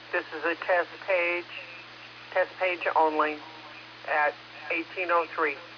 This is a test page only at 1803.